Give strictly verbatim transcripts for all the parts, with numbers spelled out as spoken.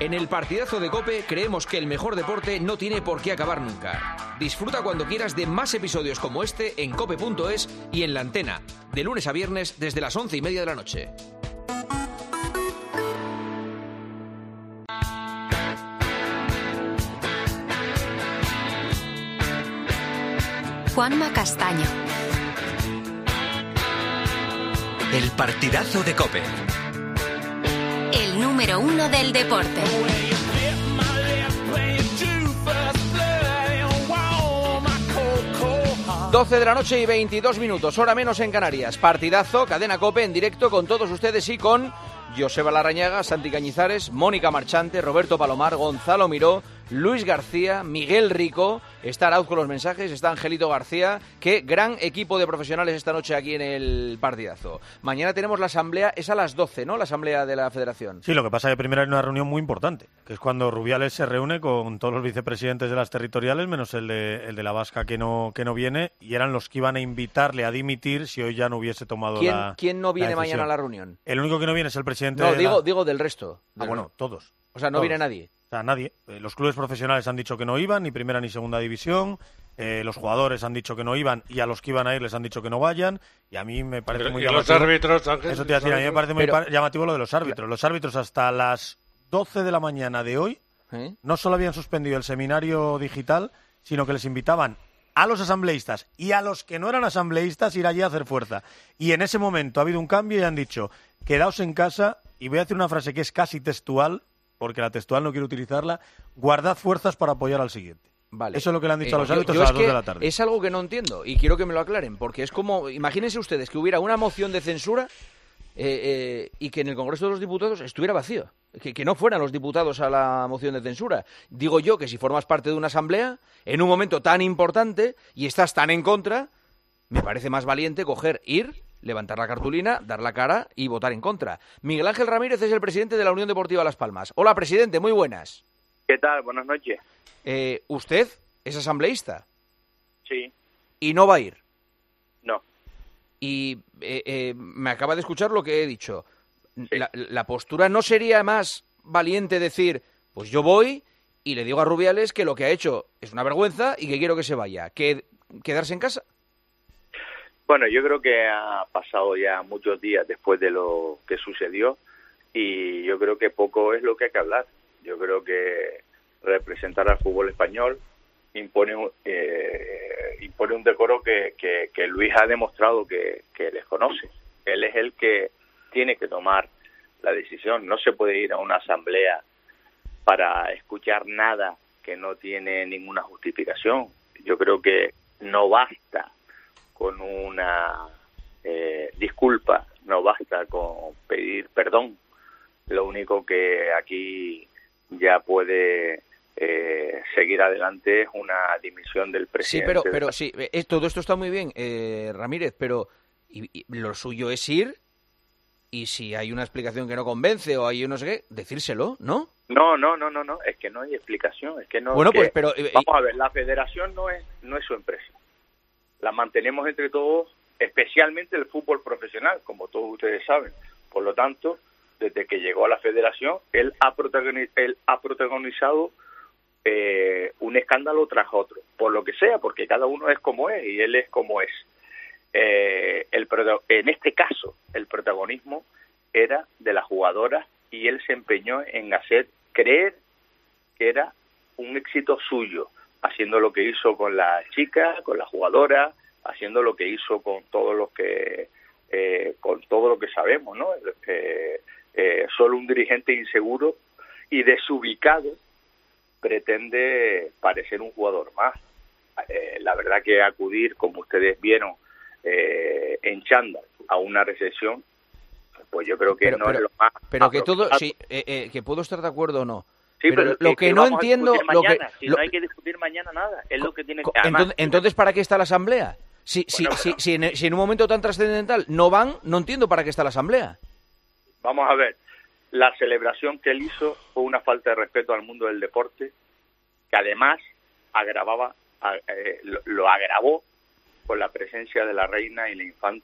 En el partidazo de COPE creemos que el mejor deporte no tiene por qué acabar nunca. Disfruta cuando quieras de más episodios como este en cope punto es y en La Antena, de lunes a viernes desde las once y media de la noche. Juanma Castaño. El partidazo de COPE. El número uno del deporte. doce de la noche y veintidós minutos, hora menos en Canarias. Partidazo, cadena COPE en directo con todos ustedes y con Joseba Larrañaga, Santi Cañizares, Mónica Marchante, Roberto Palomar, Gonzalo Miró, Luis García, Miguel Rico, está Arauz con los mensajes, está Angelito García. Qué gran equipo de profesionales esta noche aquí en el partidazo. Mañana tenemos la asamblea, es a las doce, ¿no? La asamblea de la Federación. Sí, lo que pasa es que primero hay una reunión muy importante, que es cuando Rubiales se reúne con todos los vicepresidentes de las territoriales, menos el de, el de la Vasca que no, que no viene, y eran los que iban a invitarle a dimitir si hoy ya no hubiese tomado ¿Quién, la ¿Quién no viene la mañana a la reunión? El único que no viene es el presidente No, de digo, la... digo del resto. Ah, bueno, todos. O sea, no todos. viene nadie. O sea, nadie. Eh, los clubes profesionales han dicho que no iban, ni primera ni segunda división. Eh, los jugadores han dicho que no iban y a los que iban a ir les han dicho que no vayan. Y a mí me parece Pero, muy ¿y llamativo. los árbitros, Ángel? Eso te iba a decir, a mí me parece muy Pero... llamativo lo de los árbitros. Los árbitros hasta las doce de la mañana de hoy ¿Eh? no solo habían suspendido el seminario digital, sino que les invitaban a los asambleístas y a los que no eran asambleístas ir allí a hacer fuerza. Y en ese momento ha habido un cambio y han dicho, quedaos en casa, y voy a decir una frase que es casi textual, porque la textual no quiero utilizarla, guardad fuerzas para apoyar al siguiente. Vale. Eso es lo que le han dicho Eh, a los yo- árbitros yo a es las dos que de la tarde. Es algo que no entiendo y quiero que me lo aclaren, porque es como, imagínense ustedes que hubiera una moción de censura eh, eh, y que en el Congreso de los Diputados estuviera vacío, que, que no fueran los diputados a la moción de censura. Digo yo que si formas parte de una asamblea, en un momento tan importante y estás tan en contra, me parece más valiente coger, ir, levantar la cartulina, dar la cara y votar en contra. Miguel Ángel Ramírez es el presidente de la Unión Deportiva Las Palmas. Hola, presidente, muy buenas. ¿Qué tal? Buenas noches. Eh, ¿Usted es asambleísta Sí, y no va a ir? no. Y eh, eh, me acaba de escuchar lo que he dicho. Sí. La, la postura no sería más valiente decir, pues yo voy y le digo a Rubiales que lo que ha hecho es una vergüenza y que quiero que se vaya, que quedarse en casa. Bueno, yo creo que ha pasado ya muchos días después de lo que sucedió y yo creo que poco es lo que hay que hablar. Yo creo que representar al fútbol español impone un, eh, impone un decoro que, que, que Luis ha demostrado que, que les conoce. Él es el que tiene que tomar la decisión. No se puede ir a una asamblea para escuchar nada que no tiene ninguna justificación. Yo creo que no basta con una eh, disculpa, no basta con pedir perdón. Lo único que aquí ya puede eh, seguir adelante es una dimisión del Sí, presidente. pero, pero sí, eh, todo esto está muy bien, eh, Ramírez, pero y, y lo suyo es ir y si hay una explicación que no convence o hay no sé qué, decírselo, ¿no? No, no, no, no, no, es que no hay explicación, es que no. Bueno, que- pues, pero eh, vamos a ver, la federación no es no es su empresa. La mantenemos entre todos, especialmente el fútbol profesional, como todos ustedes saben. Por lo tanto, desde que llegó a la federación, él ha protagoni- él ha protagonizado eh, un escándalo tras otro, por lo que sea, porque cada uno es como es y él es como es. Eh, el prota- en este caso, el protagonismo era de la jugadora y él se empeñó en hacer creer que era un éxito suyo, haciendo lo que hizo con la chica, con la jugadora, haciendo lo que hizo con todo lo que eh, con todo lo que sabemos, ¿no? Eh, eh, solo un dirigente inseguro y desubicado pretende parecer un jugador más. Eh, la verdad que acudir, como ustedes vieron, eh, en chándal a una recepción, pues yo creo que Pero- no pero- es lo más pero que todo, apropiado. sí, eh, eh, que puedo estar de acuerdo o no. Sí, pero pero lo es que que no vamos a entiendo, discutir lo que, mañana, si lo- no hay que discutir mañana nada, es lo que tiene que... co- además, entonces, entonces, ¿para qué está la asamblea? Si, si, Bueno, si, bueno. si, en, si en un momento tan trascendental no van, no entiendo para qué está la asamblea. Vamos a ver, la celebración que él hizo fue una falta de respeto al mundo del deporte, que además agravaba, a- eh, lo, lo agravó con la presencia de la reina y la infanta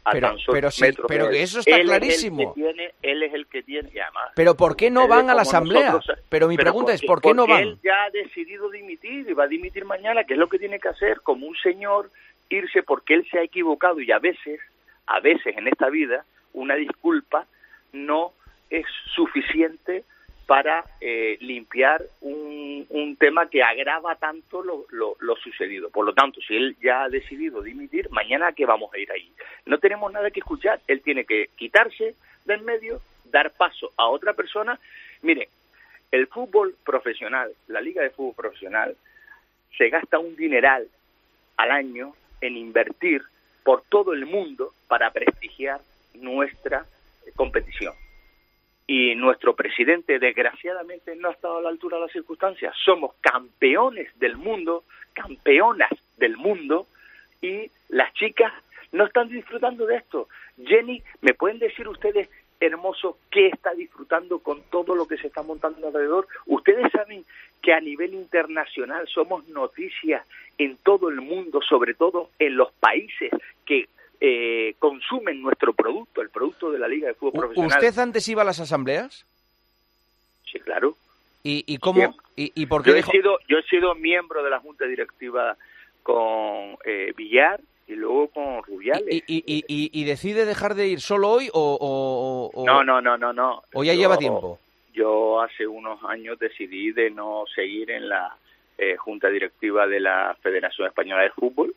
a pero, tan solo pero sí, metros pero de que él. eso está él clarísimo. Es el que tiene, él es el que tiene, y además... Pero ¿por qué no ustedes van a la como asamblea? nosotros- Pero mi pregunta es, ¿por qué no porque van? Él ya ha decidido dimitir y va a dimitir mañana, que es lo que tiene que hacer, como un señor, irse porque él se ha equivocado, y a veces, a veces en esta vida, una disculpa no es suficiente para eh, limpiar un, un tema que agrava tanto lo, lo, lo sucedido. Por lo tanto, si él ya ha decidido dimitir, mañana ¿a qué vamos a ir ahí? No tenemos nada que escuchar, él tiene que quitarse del medio, dar paso a otra persona. Miren, el fútbol profesional, la liga de fútbol profesional, se gasta un dineral al año en invertir por todo el mundo para prestigiar nuestra competición. Y nuestro presidente, desgraciadamente, no ha estado a la altura de las circunstancias. Somos campeones del mundo, campeonas del mundo, y las chicas no están disfrutando de esto. Jenny, ¿me pueden decir ustedes, hermoso, qué está disfrutando con todo lo que se está montando alrededor? Ustedes saben que a nivel internacional somos noticias en todo el mundo, sobre todo en los países que Eh, consumen nuestro producto, el producto de la Liga de Fútbol Profesional. ¿Usted antes iba a las asambleas? Sí, claro. ¿Y, y cómo? Bien. Y, y por qué Yo he, dejó? sido, yo he sido miembro de la Junta Directiva con eh, Villar y luego con Rubiales. ¿Y, y, y, y, y decide dejar de ir solo hoy o...? o, o No, no, no, no, no. ¿O ya Yo- lleva tiempo? Yo hace unos años decidí de no seguir en la eh, Junta Directiva de la Federación Española de Fútbol.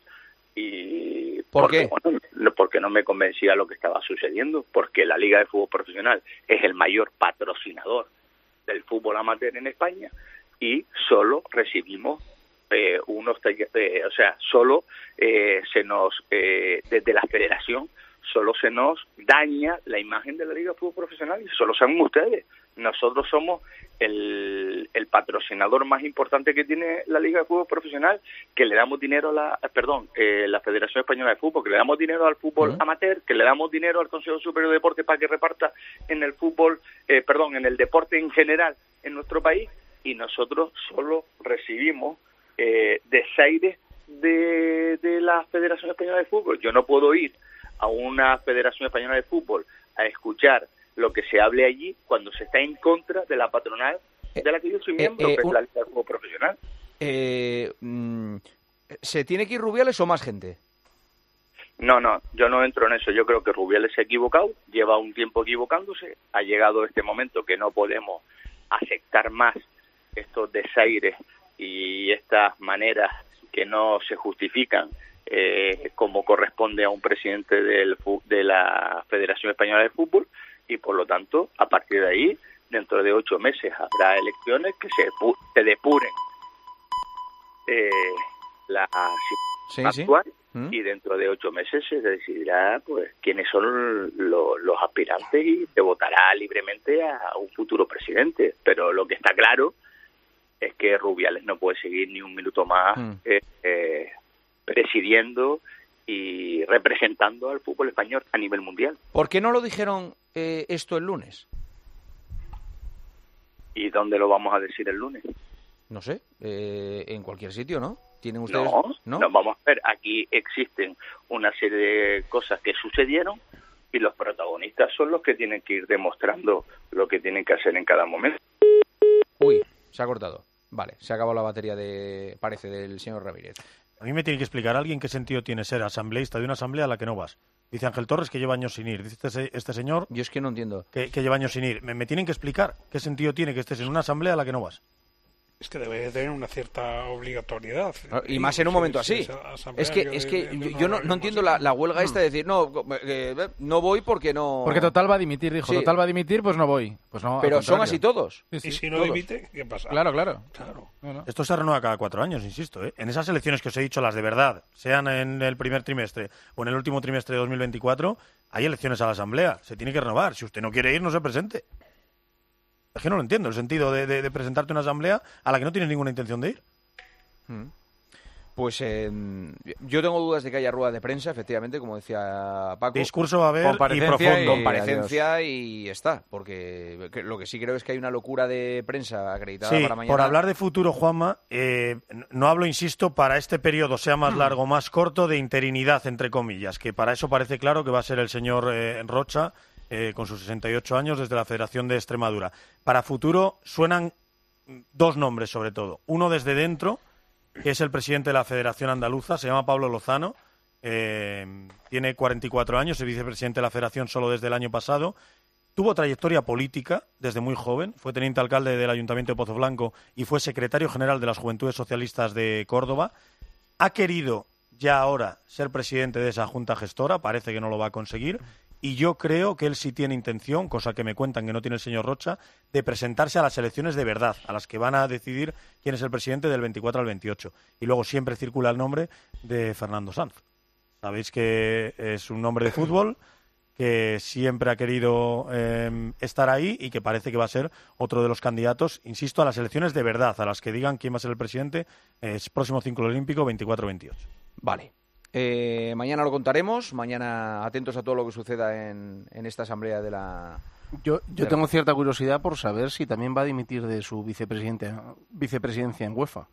Y ¿Por porque, qué? bueno, no- porque no me convencía lo que estaba sucediendo, porque la Liga de Fútbol Profesional es el mayor patrocinador del fútbol amateur en España y solo recibimos eh, unos, talle- eh, o sea, solo eh, se nos, eh, desde la federación, solo se nos daña la imagen de la Liga de Fútbol Profesional, y solo saben ustedes. Nosotros somos el, el patrocinador más importante que tiene la Liga de Fútbol Profesional, que le damos dinero a la, perdón, eh, la Federación Española de Fútbol, que le damos dinero al fútbol Uh-huh. amateur, que le damos dinero al Consejo Superior de Deportes para que reparta en el fútbol, eh, perdón, en el deporte en general en nuestro país, y nosotros solo recibimos eh, desaires de, de la Federación Española de Fútbol. Yo no puedo ir a una Federación Española de Fútbol a escuchar lo que se hable allí cuando se está en contra de la patronal de la que yo soy Eh, miembro, eh, que es un- la Liga de Fútbol Profesional. Eh, mm, ¿Se tiene que ir Rubiales o más gente? No, no, yo no entro en eso. Yo creo que Rubiales se ha equivocado, lleva un tiempo equivocándose, ha llegado este momento que no podemos aceptar más estos desaires y estas maneras que no se justifican eh, como corresponde a un presidente del, fu- de la Federación Española de Fútbol, y por lo tanto, a partir de ahí, dentro de ocho meses habrá elecciones que se, pu- se depuren eh, la Sí, sí. actual, ¿Mm? y dentro de ocho meses se decidirá pues quiénes son lo- los aspirantes y se votará libremente a un futuro presidente. Pero lo que está claro es que Rubiales no puede seguir ni un minuto más Mm. eh, eh, presidiendo y representando al fútbol español a nivel mundial. ¿Por qué no lo dijeron eh, esto el lunes? ¿Y dónde lo vamos a decir el lunes? No sé, eh, en cualquier sitio, ¿no? ¿Tienen ustedes? No, no, vamos a ver, aquí existen una serie de cosas que sucedieron y los protagonistas son los que tienen que ir demostrando lo que tienen que hacer en cada momento. Uy, se ha cortado. Vale, se ha acabado la batería de, parece, del señor Ramírez. A mí me tiene que explicar alguien qué sentido tiene ser asambleísta de una asamblea a la que no vas. Dice Ángel Torres que lleva años sin ir. Dice este, este señor Yo es que no entiendo. que, que lleva años sin ir. Me, me tienen que explicar qué sentido tiene que estés en una asamblea a la que no vas. Es que debe tener una cierta obligatoriedad. Y más en un momento así. Es que, es que yo, yo no, no entiendo la, la huelga esta de decir, no, eh, no voy porque no... Porque total va a dimitir, dijo. Sí. Total va a dimitir, pues no voy. Pues no, al Pero son contrario. así todos. Sí, sí, Y si no todos. dimite, ¿qué pasa? Claro, claro. Claro. No, no. Esto se renueva cada cuatro años, insisto. ¿eh? En esas elecciones que os he dicho, las de verdad, sean en el primer trimestre o en el último trimestre de dos mil veinticuatro, hay elecciones a la asamblea. Se tiene que renovar. Si usted no quiere ir, no se presente. Es que no lo entiendo, el sentido de, de- de presentarte a una asamblea a la que no tienes ninguna intención de ir. Mm. Pues eh, yo tengo dudas de que haya rueda de prensa, efectivamente, como decía Paco. Discurso va a haber y Comparecencia profundo. y- Comparecencia y está, porque que- lo que sí creo es que hay una locura de prensa acreditada Sí, para mañana. por hablar de futuro, Juanma, eh, no hablo, insisto, para este periodo, sea más largo o más corto, de interinidad, entre comillas, que para eso parece claro que va a ser el señor eh, Rocha, eh, con sus sesenta y ocho años, desde la Federación de Extremadura. Para futuro suenan dos nombres, sobre todo. Uno desde dentro, que es el presidente de la Federación Andaluza, se llama Pablo Lozano, eh, tiene cuarenta y cuatro años, es vicepresidente de la Federación solo desde el año pasado. Tuvo trayectoria política desde muy joven, fue teniente alcalde del Ayuntamiento de Pozoblanco y fue secretario general de las Juventudes Socialistas de Córdoba. Ha querido ya ahora ser presidente de esa junta gestora, parece que no lo va a conseguir, y yo creo que él sí tiene intención, cosa que me cuentan que no tiene el señor Rocha, de presentarse a las elecciones de verdad, a las que van a decidir quién es el presidente del veinticuatro al veintiocho. Y luego siempre circula el nombre de Fernando Sanz. Sabéis que es un hombre de fútbol que siempre ha querido eh, estar ahí y que parece que va a ser otro de los candidatos, insisto, a las elecciones de verdad, a las que digan quién va a ser el presidente, es próximo ciclo olímpico veinticuatro veintiocho. Vale. Eh, mañana lo contaremos, mañana atentos a todo lo que suceda en, en esta asamblea de la... Yo, yo de tengo la- cierta curiosidad por saber si también va a dimitir de su vicepresidente, vicepresidencia en UEFA.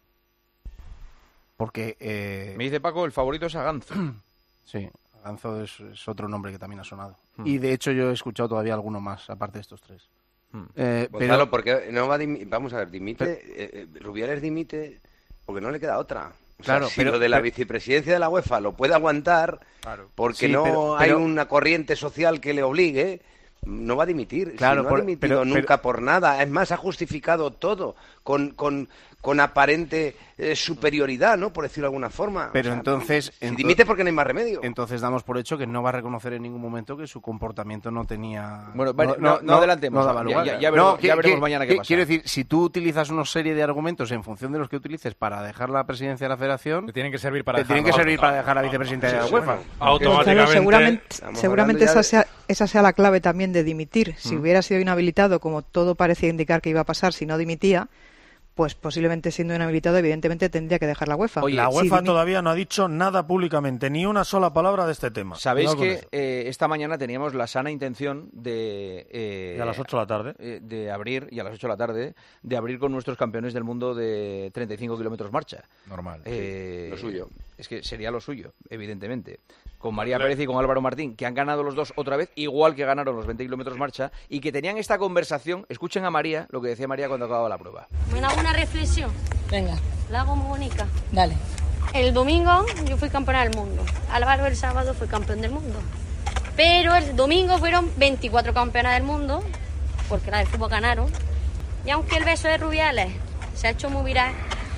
Porque, eh, Me dice Paco, el favorito es Aganzo. sí, Ganzo es, es otro nombre que también ha sonado. Hmm. Y de hecho yo he escuchado todavía alguno más, aparte de estos tres. Hmm. Eh, Gonzalo, pero, porque no va a dimi- vamos a ver, dimite, eh, eh, Rubiales dimite porque no le queda otra. O sea, Claro, si pero- lo de la pero- vicepresidencia de la UEFA lo puede aguantar porque Sí, no pero- hay pero- una corriente social que le obligue, no va a dimitir. Claro, Si no por- ha dimitido pero- nunca por nada. Es más, ha justificado todo con, con, con aparente eh, superioridad, ¿no? Por decirlo de alguna forma. Pero O sea, entonces- si ento- dimite porque no hay más remedio. entonces damos por hecho que no va a reconocer en ningún momento que su comportamiento no tenía... Bueno, vale, no- no adelantemos. no daba Ya- lugar. ya- ya veremos- que- ya veremos que- mañana qué que- pasa. Quiero decir, si tú utilizas una serie de argumentos en función de los que utilices para dejar la presidencia de la federación... Te tienen que servir para te tienen que dejarlo. servir para dejar la vicepresidencia de la UEFA. Automáticamente. Claro, seguramente, Estamos seguramente hablando ya esa de- sea, esa sea la clave también de dimitir. Si Mm. hubiera sido inhabilitado, como todo parecía indicar que iba a pasar si no dimitía, pues posiblemente siendo inhabilitado, evidentemente tendría que dejar la UEFA. Oye, La Si UEFA dimi- todavía no ha dicho nada públicamente, ni una sola palabra de este tema. Sabéis Cuidado con que eso. eh, esta mañana teníamos la sana intención de... eh, Y a las ocho de la tarde. eh, de abrir, y a las ocho de la tarde, de abrir con nuestros campeones del mundo de treinta y cinco kilómetros marcha. Normal. Eh, lo suyo. Es que sería lo suyo, evidentemente. Con María Pérez y con Álvaro Martín, que han ganado los dos otra vez, igual que ganaron los veinte kilómetros marcha, y que tenían esta conversación. Escuchen a María, lo que decía María cuando acababa la prueba. Me hago una reflexión. Venga, La hago muy bonita. dale. El domingo yo fui campeona del mundo. Álvaro el sábado fue campeón del mundo. Pero el domingo fueron veinticuatro campeonas del mundo, porque la de fútbol ganaron. Y aunque el beso de Rubiales se ha hecho muy viral,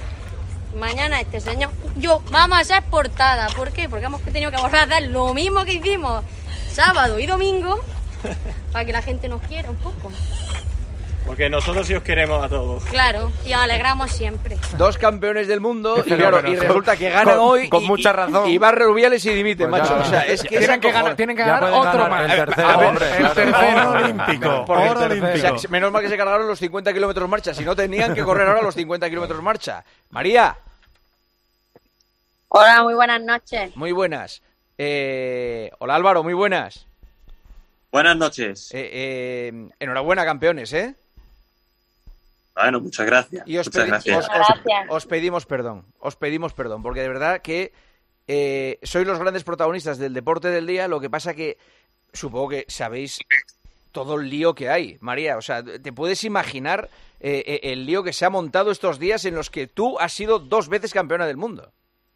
mañana este señor, yo, vamos a ser portada. ¿Por qué? Porque hemos tenido que volver a hacer lo mismo que hicimos sábado y domingo para que la gente nos quiera un poco. Porque nosotros sí os queremos a todos. Claro, y nos alegramos siempre. Dos campeones del mundo, y, Fenómeno. claro, y resulta que ganan Con- hoy. con y- mucha y- razón. Y va Rubiales y dimite, Pues macho. ya. O sea, es que tienen, es que ganar, acojonante. tienen que Ya ganar pueden otro ganar más. el Eh, tercero. a ver, Hombre, el claro. tercero. Oro olímpico, Porque- oro o olímpico. sea, menos mal que se cargaron los cincuenta kilómetros marcha, si no tenían que correr ahora los cincuenta kilómetros marcha. María, Hola, muy buenas noches. muy buenas. Eh, hola Álvaro, muy buenas. Buenas noches. Eh, eh, enhorabuena, campeones, ¿eh? Bueno, muchas gracias. Y os, muchas pedi- gracias. os- os- Gracias. os pedimos perdón, os pedimos perdón, porque de verdad que eh, sois los grandes protagonistas del deporte del día, lo que pasa que supongo que sabéis todo el lío que hay, María, o sea, ¿te puedes imaginar eh, eh, el lío que se ha montado estos días en los que tú has sido dos veces campeona del mundo?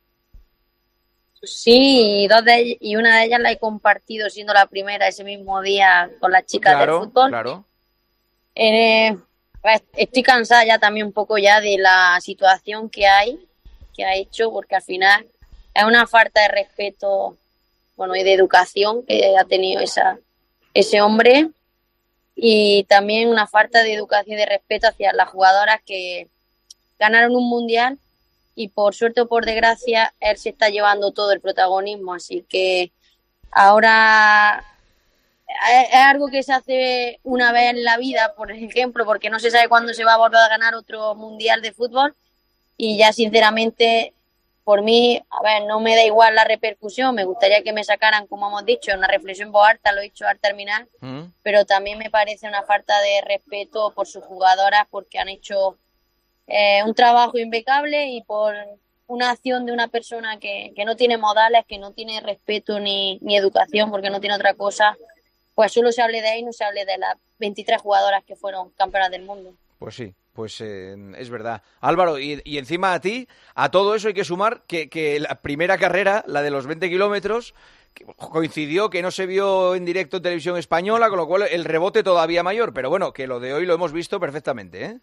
Sí, y, dos de ell- y una de ellas la he compartido siendo la primera ese mismo día con las chicas del Claro, fútbol. claro. Eh, pues, estoy cansada ya también un poco ya de la situación que hay, que ha hecho, porque al final es una falta de respeto, bueno, y de educación que ha tenido esa, ese hombre, y también una falta de educación y de respeto hacia las jugadoras que ganaron un mundial y por suerte o por desgracia él se está llevando todo el protagonismo, así que ahora es es algo que se hace una vez en la vida, por ejemplo, porque no se sabe cuándo se va a volver a ganar otro mundial de fútbol y ya sinceramente por mí, a ver, no me da igual la repercusión, me gustaría que me sacaran, como hemos dicho, una reflexión en voz alta, lo he dicho al terminar, mm. pero también me parece una falta de respeto por sus jugadoras porque han hecho eh, un trabajo impecable y por una acción de una persona que, que no tiene modales, que no tiene respeto ni, ni educación, porque no tiene otra cosa, pues solo se hable de ahí, no se hable de las veintitrés jugadoras que fueron campeonas del mundo. Pues sí. Pues eh, es verdad. Álvaro, y, y encima a ti, a todo eso hay que sumar que, que la primera carrera, la de los veinte kilómetros, coincidió que no se vio en directo en televisión española, con lo cual el rebote todavía mayor. Pero bueno, que lo de hoy lo hemos visto perfectamente, ¿eh?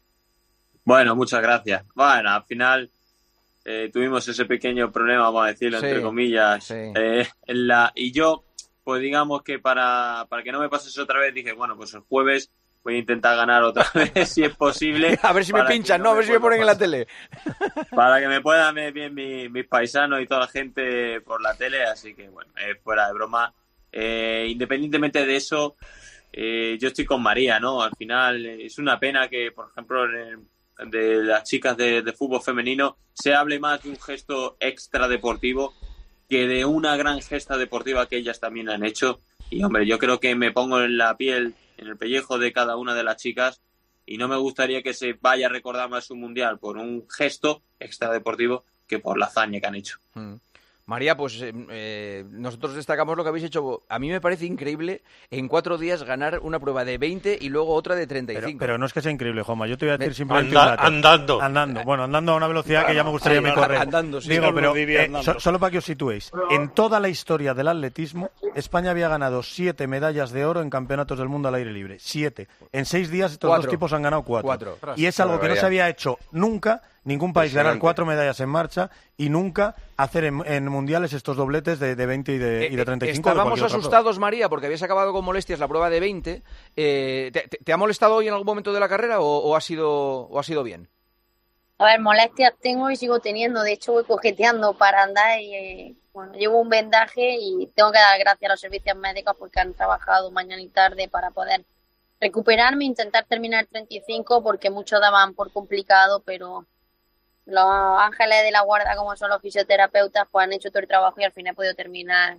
Bueno, muchas gracias. Bueno, al final eh, tuvimos ese pequeño problema, vamos a decirlo, sí, entre comillas. Sí. Eh, en la, y yo, pues digamos que para, para que no me pase eso otra vez, dije, bueno, pues el jueves voy a intentar ganar otra vez, si es posible. A ver si me pinchan, no, no, a ver si me ponen en la tele. Para que me puedan ver bien mis, mis paisanos y toda la gente por la tele, así que bueno, eh, fuera de broma. Eh, independientemente de eso, eh, yo estoy con María, ¿no? Al final eh, es una pena que, por ejemplo, de, de las chicas de, de fútbol femenino se hable más de un gesto extradeportivo que de una gran gesta deportiva que ellas también han hecho. Y hombre, yo creo que me pongo en la piel, en el pellejo de cada una de las chicas y no me gustaría que se vaya a recordar más un mundial por un gesto extradeportivo que por la hazaña que han hecho. Mm. María, pues eh, nosotros destacamos lo que habéis hecho. A mí me parece increíble en cuatro días ganar una prueba de veinte y luego otra de treinta y cinco. Pero, pero no es que sea increíble, Juanma. Yo te voy a decir simplemente Anda, andando. Andando. Bueno, andando a una velocidad bueno, que ya me gustaría sí, me correr. Andando, sí. Digo, pero eh, so, solo para que os situéis. En toda la historia del atletismo, España había ganado siete medallas de oro en campeonatos del mundo al aire libre. Siete. En seis días estos cuatro. dos tipos han ganado cuatro. cuatro. Y es algo que no se había hecho nunca. Ningún país ganar cuatro medallas en marcha y nunca hacer en, en mundiales estos dobletes de, de veinte y de, y de treinta y cinco. Estábamos asustados, María, porque habías acabado con molestias la prueba de veinte. Eh, ¿te, te, ¿Te ha molestado hoy en algún momento de la carrera o, o, ha, sido, o ha sido bien? A ver, molestias tengo y sigo teniendo. De hecho, voy cojeteando para andar y eh, bueno, llevo un vendaje y tengo que dar gracias a los servicios médicos porque han trabajado mañana y tarde para poder recuperarme, intentar terminar treinta y cinco porque muchos daban por complicado, pero los ángeles de la guarda, como son los fisioterapeutas, pues han hecho todo el trabajo y al final he podido terminar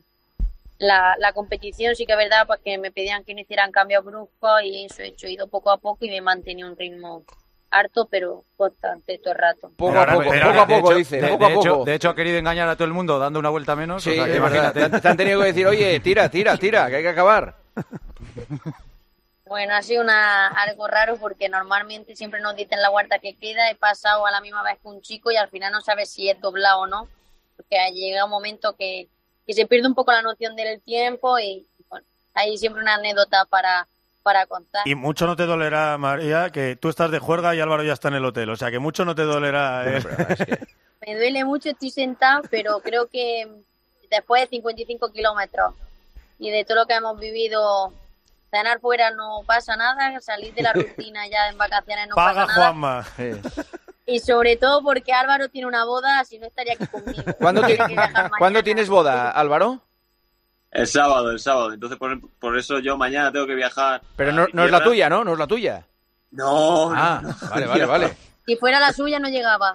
la, la competición. Sí que es verdad pues que me pedían que no hicieran cambios bruscos y eso he hecho, he ido poco a poco y me he mantenido un ritmo harto, pero constante todo el rato. Poco a poco, pero, poco a poco, hecho, dice, de, poco a de poco. Hecho, de hecho, ha querido engañar a todo el mundo dando una vuelta menos. Sí, o sea, que es imagínate. verdad. Te, te han tenido que decir, oye, tira, tira, tira, que hay que acabar. Bueno, ha sido una, algo raro porque normalmente siempre nos dicen la guarda que queda. He pasado a la misma vez que un chico y al final no sabes si es doblado o no, porque llega un momento que, que se pierde un poco la noción del tiempo y bueno, hay siempre una anécdota para, para contar. Y mucho no te dolerá, María, que tú estás de juerga y Álvaro ya está en el hotel, o sea que mucho no te dolerá. Eh. Bueno, es que... Me duele mucho, estoy sentado, pero creo que después de cincuenta y cinco kilómetros y de todo lo que hemos vivido... Cenar fuera no pasa nada, salir de la rutina ya en vacaciones no Paga, pasa nada. Juanma. Y sobre todo porque Álvaro tiene una boda, si no estaría aquí conmigo. ¿Cuándo, ti- ¿Cuándo tienes boda, Álvaro? El sábado, el sábado. Entonces por, por eso yo mañana tengo que viajar. Pero no, no es la tuya, ¿no? No es la tuya. No. Ah, no, vale, vale, vale. Si fuera la suya no llegaba.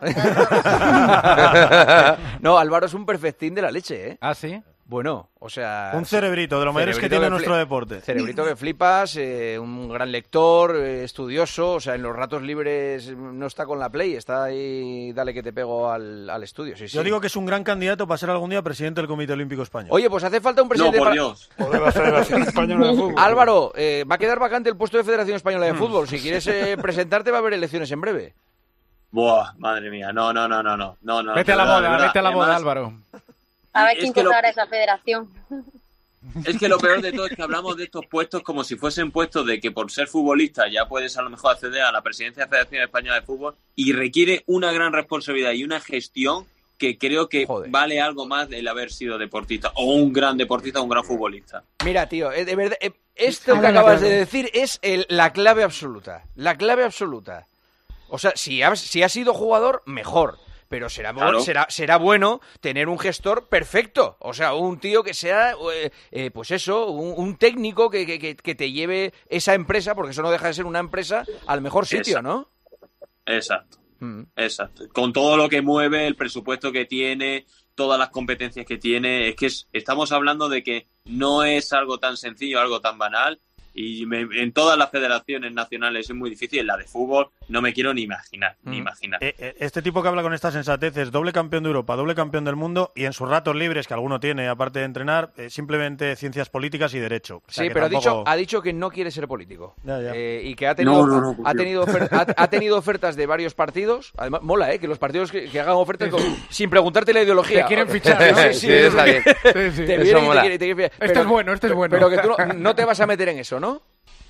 No, Álvaro es un perfectín de la leche, ¿eh? Ah, ¿sí? Bueno, o sea... Un cerebrito, de los mayores que tiene nuestro deporte. Cerebrito que flipas, eh, un gran lector, eh, estudioso, o sea, en los ratos libres no está con la Play, está ahí, dale que te pego al, al estudio. Sí, sí. Yo digo que es un gran candidato para ser algún día presidente del Comité Olímpico Español. Oye, pues hace falta un presidente... No, por para... Dios. O de la Federación Española de Fútbol. Álvaro, eh, va a quedar vacante el puesto de Federación Española de Fútbol. Si quieres eh, presentarte va a haber elecciones en breve. Buah, madre mía, no, no, no, no, no, no, no. Vete a la verdad, boda, verdad. vete a la boda, Además, Álvaro. A ver es quién que lo- cobrará esa federación. Es que lo peor de todo es que hablamos de estos puestos como si fuesen puestos de que por ser futbolista ya puedes a lo mejor acceder a la presidencia de la Federación Española de Fútbol y requiere una gran responsabilidad y una gestión que creo que Joder. vale algo más del haber sido deportista o un gran deportista o un gran futbolista. Mira, tío, eh, de verdad, eh, esto que acabas de decir es el- la clave absoluta. La clave absoluta. O sea, si has, si has sido jugador, mejor. Pero será, Claro. será, será bueno tener un gestor perfecto. O sea, un tío que sea, eh, eh, pues eso, un, un técnico que, que, que te lleve esa empresa, porque eso no deja de ser una empresa, al mejor sitio, Exacto. ¿no? Exacto. Mm. Exacto. Con todo lo que mueve, el presupuesto que tiene, todas las competencias que tiene, es que es, estamos hablando de que no es algo tan sencillo, algo tan banal. Y me, en todas las federaciones nacionales es muy difícil. En la de fútbol no me quiero ni imaginar, ni imaginar. Eh, eh, este tipo que habla con esta sensatez es doble campeón de Europa, doble campeón del mundo y en sus ratos libres, que alguno tiene, aparte de entrenar, eh, simplemente ciencias políticas y derecho. O sea, sí, que pero tampoco... ha, dicho, ha dicho que no quiere ser político. Ya, ya. Eh, y que ha tenido, No, no, no, ha, tenido ofer- ha, ha tenido ofertas de varios partidos. Además, mola, ¿eh? Que los partidos que, que hagan ofertas con- sin preguntarte la ideología. Te quieren fichar, ¿no? Sí, sí, Sí, está bien. Sí, sí. Te Eso vienen y mola. te quieren- te quieren fichar. Este Pero- es bueno, este es bueno. Pero que tú no, no te vas a meter en eso, ¿no?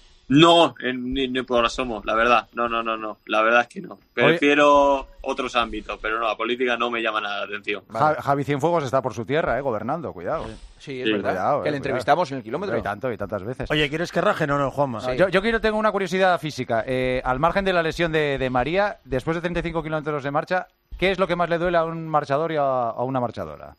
No, en- ni, ni por asomo, la verdad. No, no, no, no. La verdad es que no. Prefiero otros ámbitos, pero no, la política no me llama nada la atención. Ja- Javi Cienfuegos está por su tierra, eh, gobernando, cuidado. Sí, es Sí, verdad. cuidado, que eh, le entrevistamos en el kilómetro. Y tanto, y tantas veces. Oye, ¿quieres que raje? No, no, Juanma. Ah, Yo, yo quiero, tengo una curiosidad física. Eh, al margen de la lesión de, de María, después de treinta y cinco kilómetros de marcha, ¿qué es lo que más le duele a un marchador y a, a una marchadora?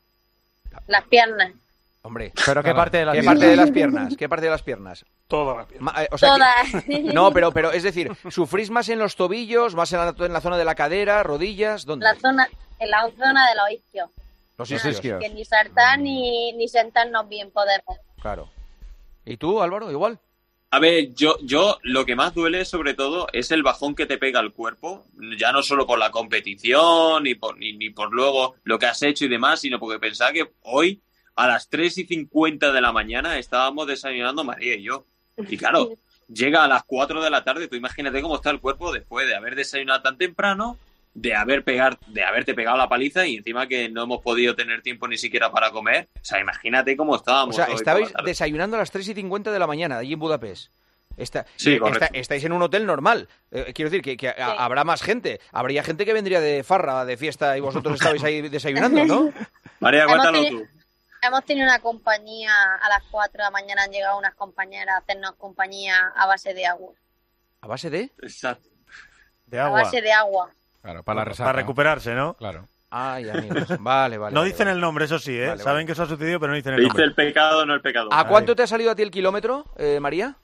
Las piernas. Hombre, ¿Pero qué parte de las ¿qué piernas? parte de las piernas? ¿Qué parte de las piernas? Toda la pierna. Ma- eh, o sea, Todas. que- no, pero, pero es decir, ¿sufrís más en los tobillos, más en la, en la zona de la cadera, rodillas? ¿Dónde? La zona, en la zona de los isquios. Los Los isquios. isquios. Que ni saltar ni, ni sentarnos bien podemos. Claro. ¿Y tú, Álvaro, igual? A ver, yo, yo lo que más duele sobre todo es el bajón que te pega el cuerpo, ya no solo por la competición ni por, ni, ni por luego lo que has hecho y demás, sino porque pensaba que hoy a las tres y cincuenta de la mañana estábamos desayunando María y yo. Y claro, llega a las cuatro de la tarde, tú imagínate cómo está el cuerpo después de haber desayunado tan temprano, de haber pegar, de haberte pegado la paliza y encima que no hemos podido tener tiempo ni siquiera para comer. O sea, imagínate cómo O estábamos. sea, hoy por estabais la tarde. desayunando a las tres y cincuenta de la mañana, allí en Budapest. Está, Sí, y correcto. está- estáis en un hotel normal. Eh, quiero decir que, que a- habrá más gente. Habría gente que vendría de farra, de fiesta, y vosotros estabais ahí desayunando, ¿no? María, Hemos cuéntalo tenido- tú. Hemos tenido una compañía a las cuatro de la mañana, han llegado unas compañeras a hacernos compañía a base de agua. ¿A base de? Exacto. De A agua. base de agua. Claro, para la resaca. Para recuperarse, ¿no? Claro. Ay, amigos. Vale, vale. No vale, dicen vale. el nombre, eso sí, ¿eh? Vale, Saben vale. que eso ha sucedido, pero no dicen el Dice nombre. el pecado, no el pecado. ¿A cuánto te ha salido a ti el kilómetro, eh, María?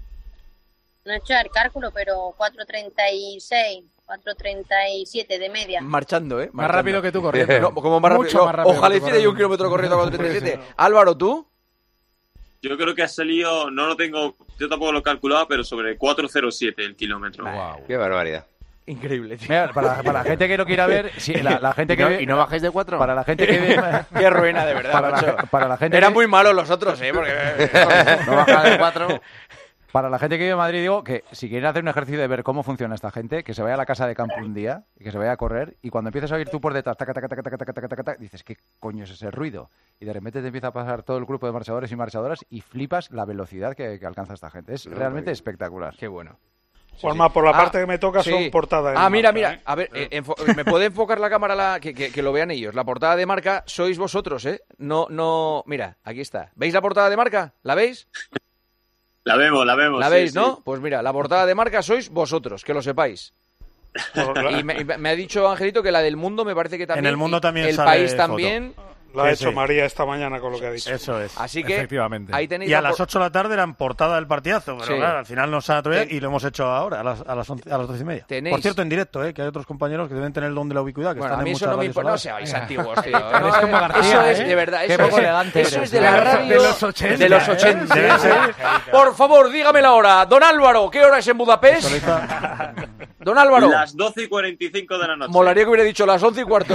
No he hecho el cálculo, pero cuatro treinta y seis, cuatro treinta y siete de media. Marchando, ¿eh? Más Marchando. rápido que tú corriendo. No, como más rápido. Mucho no, más rápido ojalá que tú hiciera yo un corriendo. kilómetro corriendo a cuatro treinta y siete. Álvaro, ¿tú? Yo creo que ha salido, no lo tengo, yo tampoco lo calculaba, pero sobre cuatro cero siete el kilómetro. Wow. Qué barbaridad. Increíble, tío. Mira, para, para la gente que no quiera ver, sí, la, la gente ¿Y que no, ve- y no bajáis de cuatro? para la gente que ve, Qué ruina, de verdad, para, macho. la, para la gente Eran que- muy malos los otros, ¿eh? Porque... No bajáis de cuatro. Para la gente que vive en Madrid, digo que si quieren hacer un ejercicio de ver cómo funciona esta gente, que se vaya a la casa de campo un día y que se vaya a correr y cuando empiezas a oír tú por detrás, taca, taca, taca, taca, taca, taca, taca, taca, dices, ¿qué coño es ese ruido? Y de repente te empieza a pasar todo el grupo de marchadores y marchadoras y flipas la velocidad que, que alcanza esta gente. Es realmente espectacular. Qué bueno. Juanma, por la Ah, parte que me toca sí. son portadas. de Ah, mira, marca, mira. ¿eh? A ver, eh, enfo- ¿me puede enfocar la cámara la, que, que- que lo vean ellos? La portada de marca sois vosotros, ¿eh? No, no... Mira, aquí está. ¿Veis la portada de marca? ¿La veis? La vemos, la vemos. ¿La sí, veis, sí. no? Pues mira, la portada de marca sois vosotros, que lo sepáis. Y me, y me ha dicho Angelito que la del mundo me parece que también. En el mundo y también el sale país foto. también. Lo ha Sí, hecho sí. María esta mañana con lo que ha dicho. Eso es. Así que Efectivamente. ahí tenéis Y a la las por- ocho de la tarde eran portada del partidazo, pero Sí. claro, al final nos ha todavía Ten- y lo hemos hecho ahora, a las, a las, once- a las doce y media. Tenéis- Por cierto, en directo, ¿eh? Que hay otros compañeros que deben tener el don de la ubicuidad, que Bueno, a están mí en eso muchas no me radios importa. No sonoras. seáis antiguos, tío. Eres No, como eh, García, eso es, ¿eh? de verdad, Qué eso poco es, elegante eso eres, es de ¿eh? la De radio. los ochenta, De los ¿eh? ochenta. Debe ser. Por favor, dígame la hora. Don Álvaro, ¿qué hora es en Budapest? Don Álvaro. Las doce y cuarenta y cinco de la noche. Molaría que hubiera dicho las once y cuarto.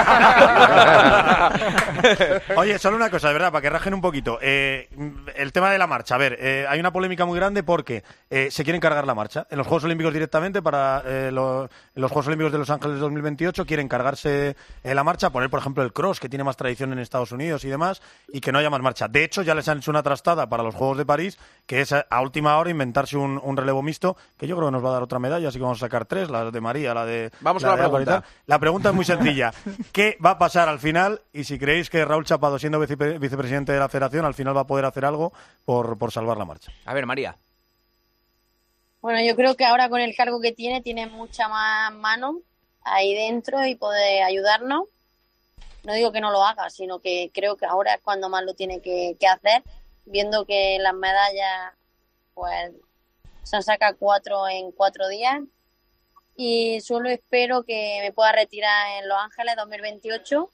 Oye, solo una cosa, de verdad, para que rajen un poquito. Eh, el tema de la marcha. A ver, eh, hay una polémica muy grande porque eh, se quieren cargar la marcha. En los Juegos Olímpicos directamente, para eh, lo- en los Juegos Olímpicos de Los Ángeles dos mil veintiocho, quieren cargarse eh, la marcha, poner, por ejemplo, el cross, que tiene más tradición en Estados Unidos y demás, y que no haya más marcha. De hecho, ya les han hecho una trastada para los Juegos de París, que es a, a última hora inventarse un, un relevo mixto, que yo creo que nos va a dar otra medalla, así que vamos a sacar tres, la de María, la de... Vamos con la de Álvaro y pregunta. tal. La pregunta es muy sencilla. ¿Qué va a pasar al final? Y si creéis que Raúl Chapado, siendo vice- vicepresidente de la federación, al final va a poder hacer algo por, por salvar la marcha. A ver, María. Bueno, yo creo que ahora con el cargo que tiene, tiene mucha más mano ahí dentro y puede ayudarnos. No digo que no lo haga, sino que creo que ahora es cuando más lo tiene que, que hacer, viendo que las medallas, pues, se han sacado cuatro en cuatro días. y solo espero que me pueda retirar en Los Ángeles dos mil veintiocho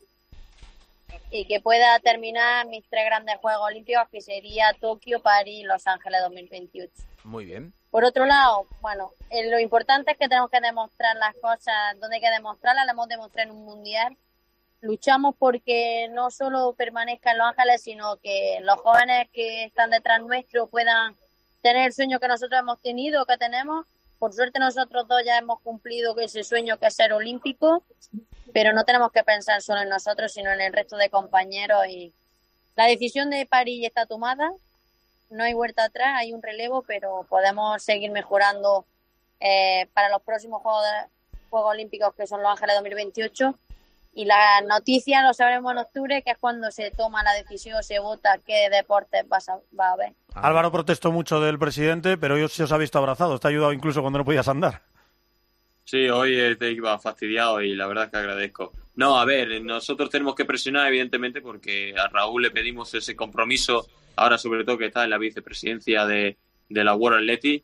y que pueda terminar mis tres grandes Juegos Olímpicos, que sería Tokio, París y Los Ángeles dos mil veintiocho. Muy bien. Por otro lado, bueno, eh, lo importante es que tenemos que demostrar las cosas donde hay que demostrarlas, las hemos demostrado en un mundial. Luchamos porque no solo permanezca en Los Ángeles, sino que los jóvenes que están detrás nuestro puedan tener el sueño que nosotros hemos tenido, que tenemos. Por suerte nosotros dos ya hemos cumplido ese sueño, que es ser olímpico, pero no tenemos que pensar solo en nosotros, sino en el resto de compañeros. Y la decisión de París está tomada, no hay vuelta atrás, hay un relevo, pero podemos seguir mejorando eh, para los próximos Juegos, de, Juegos Olímpicos, que son Los Ángeles dos mil veintiocho. Y la noticia lo sabremos en octubre, que es cuando se toma la decisión, se vota qué deportes va a, va a haber. Álvaro protestó mucho del presidente, pero hoy se os ha visto abrazados. Te ha ayudado incluso cuando no podías andar. Sí, hoy te iba fastidiado y la verdad es que agradezco. No, a ver, nosotros tenemos que presionar, evidentemente, porque a Raúl le pedimos ese compromiso, ahora sobre todo que está en la vicepresidencia de, de la World Athletics.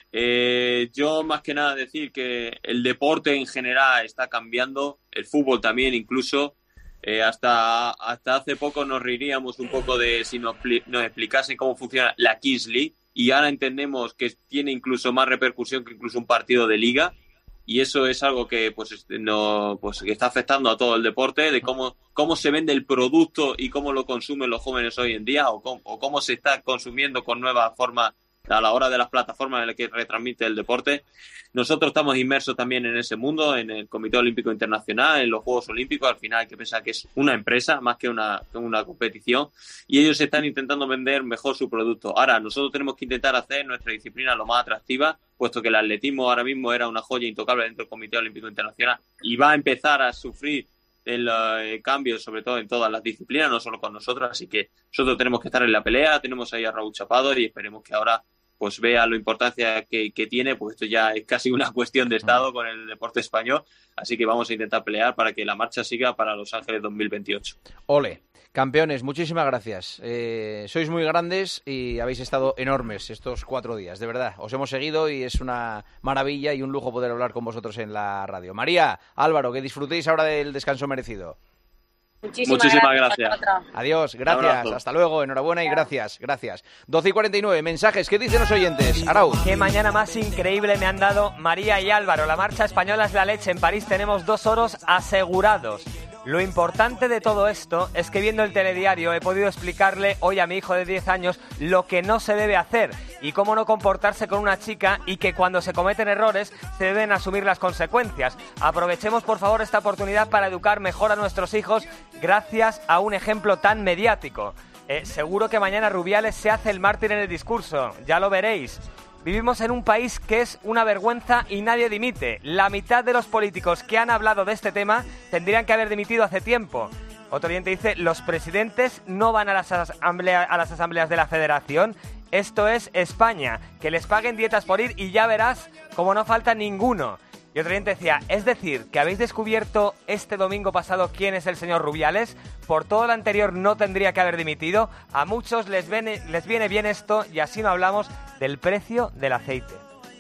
Eh, yo más que nada decir que el deporte en general está cambiando, el fútbol también incluso. Eh, hasta, hasta hace poco nos reiríamos un poco de si nos, nos explicasen cómo funciona la Kings League, y ahora entendemos que tiene incluso más repercusión que incluso un partido de liga, y eso es algo que pues no pues que está afectando a todo el deporte, de cómo, cómo se vende el producto y cómo lo consumen los jóvenes hoy en día, o cómo, o cómo se está consumiendo con nuevas formas a la hora de las plataformas en las que retransmite el deporte. Nosotros estamos inmersos también en ese mundo, en el Comité Olímpico Internacional, en los Juegos Olímpicos. Al final hay que pensar que es una empresa más que una, que una competición, y ellos están intentando vender mejor su producto. Ahora, nosotros tenemos que intentar hacer nuestra disciplina lo más atractiva, puesto que el atletismo ahora mismo era una joya intocable dentro del Comité Olímpico Internacional y va a empezar a sufrir el uh, cambio, sobre todo en todas las disciplinas, no solo con nosotros. Así que nosotros tenemos que estar en la pelea. Tenemos ahí a Raúl Chapado y esperemos que ahora pues vea la importancia que, que tiene, pues esto ya es casi una cuestión de Estado con el deporte español, así que vamos a intentar pelear para que la marcha siga para Los Ángeles dos mil veintiocho. Ole, campeones, muchísimas gracias. Eh, sois muy grandes y habéis estado enormes estos cuatro días, de verdad. Os hemos seguido y es una maravilla y un lujo poder hablar con vosotros en la radio. María, Álvaro, que disfrutéis ahora del descanso merecido. Muchísimas, Muchísimas gracias. gracias. Adiós, gracias, hasta luego, enhorabuena y gracias, gracias. doce y cuarenta y nueve, mensajes, ¿qué dicen los oyentes? Arauz. Qué mañana más increíble me han dado María y Álvaro. La marcha española es la leche. En París tenemos dos oros asegurados. Lo importante de todo esto es que viendo el telediario he podido explicarle hoy a mi hijo de diez años lo que no se debe hacer y cómo no comportarse con una chica, y que cuando se cometen errores se deben asumir las consecuencias. Aprovechemos por favor esta oportunidad para educar mejor a nuestros hijos gracias a un ejemplo tan mediático. Eh, seguro que mañana Rubiales se hace el mártir en el discurso, ya lo veréis. Vivimos en un país que es una vergüenza y nadie dimite. La mitad de los políticos que han hablado de este tema tendrían que haber dimitido hace tiempo. Otro oyente dice, los presidentes no van a las, asamblea, a las asambleas de la federación. Esto es España, que les paguen dietas por ir y ya verás como no falta ninguno. Y otro oyente decía, es decir, que habéis descubierto este domingo pasado quién es el señor Rubiales. Por todo lo anterior no tendría que haber dimitido. A muchos les viene, les viene bien esto, y así no hablamos del precio del aceite.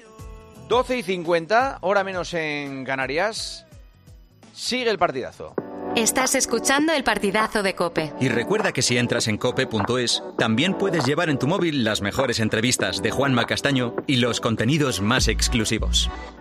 doce y cincuenta, hora menos en Canarias. Sigue el partidazo. Estás escuchando el partidazo de COPE. Y recuerda que si entras en cope punto es, también puedes llevar en tu móvil las mejores entrevistas de Juanma Castaño y los contenidos más exclusivos.